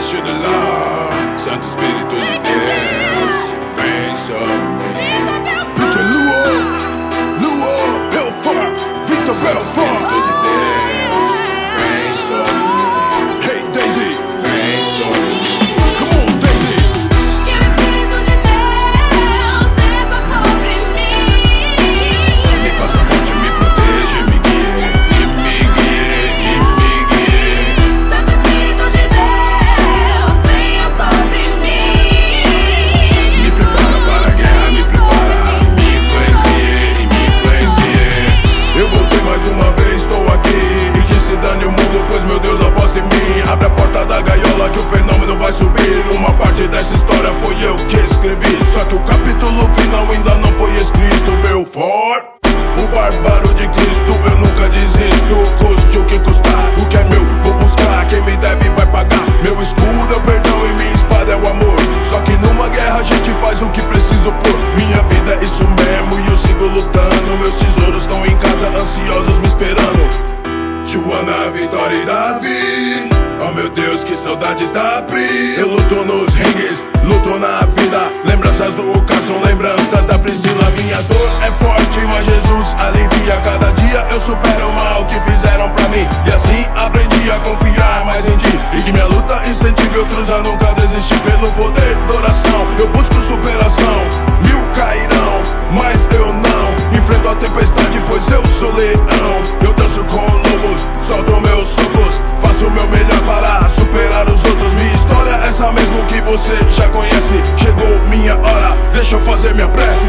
debaixo do lar. Santo Espírito de Deus, vem sobre mim. Preacher Lua, Belfort, Victor Belfort. Vem sobre mim. Hey Daisy, Vem sobre mim. come on Daisy. Que o Espírito de Deus desça sobre mim. Me faça forte, me proteja, me guie, e me guie, e me guie. Santo Espírito de Deus, venha sobre mim. Me prepara para a guerra, me prepara, me influencie, me influencie. Eu voltei mais uma vez, estou aqui. E que se dane o mundo, pois meu Deus aposta em mim. Abre a porta da gaiola que o fenômeno vai subir. Uma parte dessa história foi eu que escrevi. Só que o capítulo final ainda não foi escrito. Belfort, o bárbaro de Cristo, eu nunca desisto. Custe o que custar, o que é meu vou buscar. Quem me deve vai pagar. Meu escudo é o perdão e minha espada é o amor. Só que numa guerra a gente faz o que preciso for. Minha vida é isso mesmo e eu sigo lutando. Meus tesouros estão em casa ansiosos me esperando. Joana, Vitória e Davi. Oh meu Deus, que saudades da Pri. Eu luto nos ringues, luto na vida. Lembranças do Carson, lembranças da Priscila. Minha dor é forte, mas Jesus alivia. Cada dia eu supero o mal que fizeram pra mim. E assim aprendi a confiar mais em ti. E que minha luta incentive outros a nunca desistir. Pelo poder da oração, eu busco superação. 1000 cairão, mas eu não. Enfrento a tempestade, pois eu sou leão. Eu danço com lobos, solto meus socos. Faço o meu melhor para superar os outros. Minha história é essa mesmo que você já conhece. Chegou minha hora, deixa eu fazer minha prece.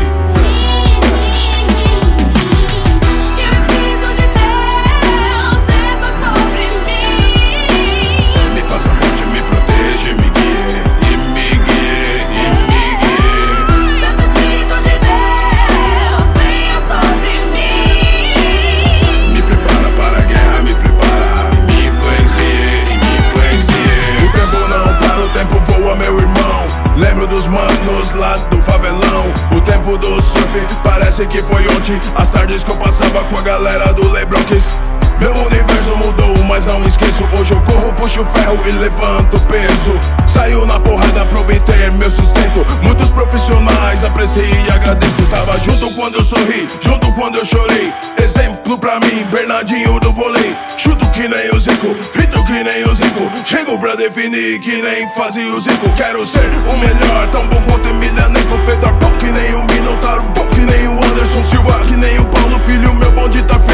Que o Espírito de Deus desça sobre mim. Me faça forte, me proteja, me guie, e me guie, e me guie. Santo Espírito de Deus, venha sobre mim. Me prepara para a guerra, me prepara, me influencie, e me influencie. O tempo não para, o tempo voa, meu irmão. Lembro dos manos lá do favelão. O tempo do surf parece que foi ontem. As tardes que eu passava com a galera do Lebronx. Meu universo mudou, mas não esqueço. Hoje eu corro, puxo ferro e levanto peso. Saio na porrada pra obter meu sustento. Muitos profissionais apreciei e agradeço. Tava junto quando eu sorri, junto quando eu chorei. Exemplo pra mim, Bernardinho do vôlei. Chuto que nem o Zico, frito que nem o Zico. Chego pra definir que nem fazia o Zico. Quero ser o melhor, tão bom quanto Emilianeco. Fedor bom que nem o Minotauro, bom que nem o Anderson Silva, que nem o Paulo Filho. Meu bonde tá firme.